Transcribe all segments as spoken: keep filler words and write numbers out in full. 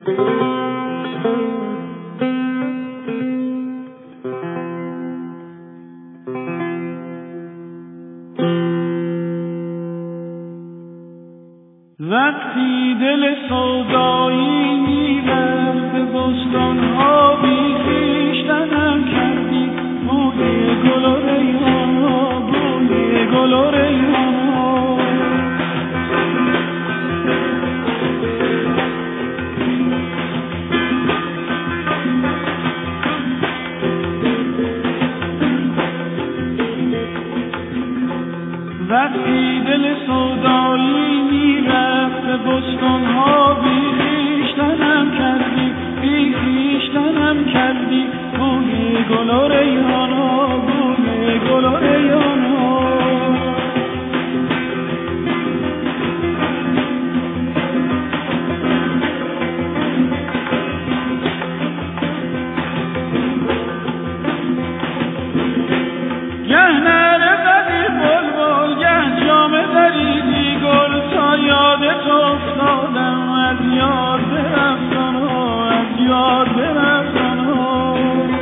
وقتی دل سودایی می‌رفت به بستان‌ها بی خویشتنم کردی، بوی گل و ریحان‌ها، بوی گل و ریحان‌ها. وقتی دل سودایی میرفت به بستان‌ها بی خویشتنم کردی، بی خویشتنم کردی، بوی گل و ریحان‌ها، بوی گل و ریحان‌ها. گه نره زدی بلبل، گه جامه دریدی گل، تا یادت افتادم از یاد برفتن ها، از یاد برفتن ها.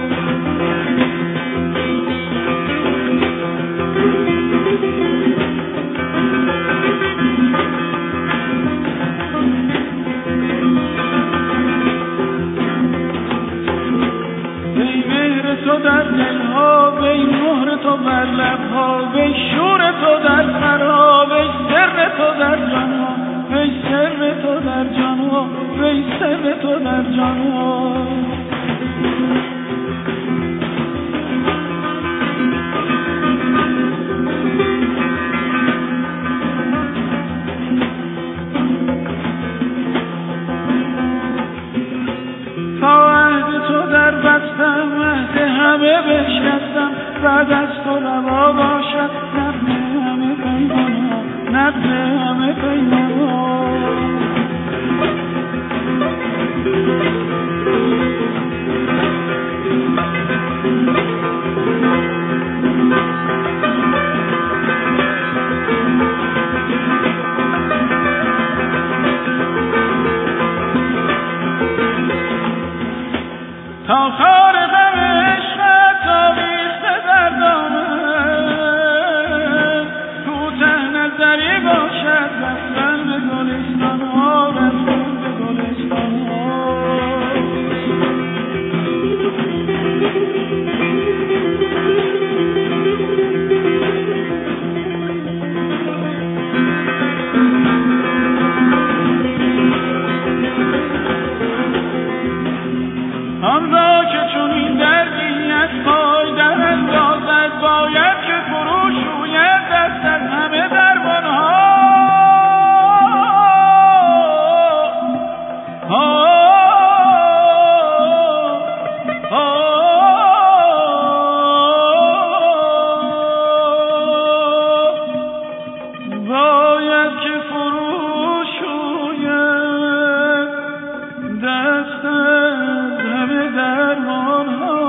ای مهر تو در دلها، وی مهر تو بر لبها، وی شور تو در سرها، وی سر تو در جانها، وی سر تو در جانها، وی سر تو در جانها. تا عهد تو در بستم، عهد همه بشکستم، بعد از تو روا باشد نقد همه پیمانها، نقد همه پیمانها. تا خار غم عشقت آویخته در دامن، کوته نظری باشد رفتن به گلستان ها، رفتن به گلستان ها. آن را که چون این دردی از پای در اندازد، باید که فرو شوید دست از همه درمانها. باید که فرو شوید دست از همه درمانها.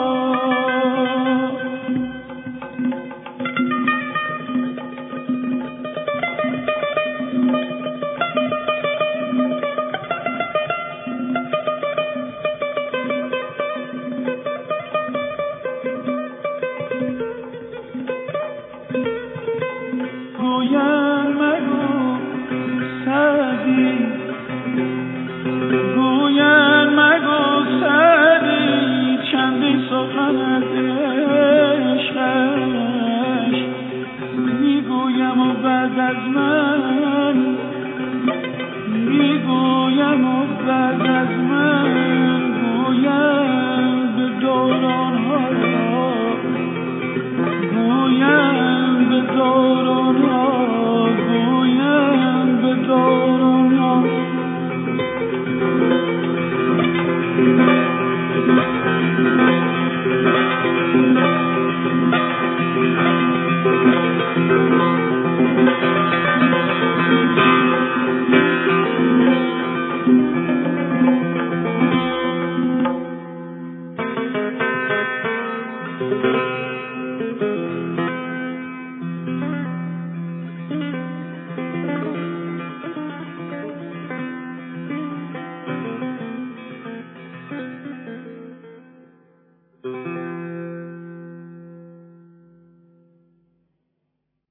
گویم مگو سعدی، گویم مگو سعدی، چندین سخن از عشقش میگویم و بعد از من، میگویم و بعد از من گویم به دورانها، گویم به دورانها، گویم به دورانها. Thank you.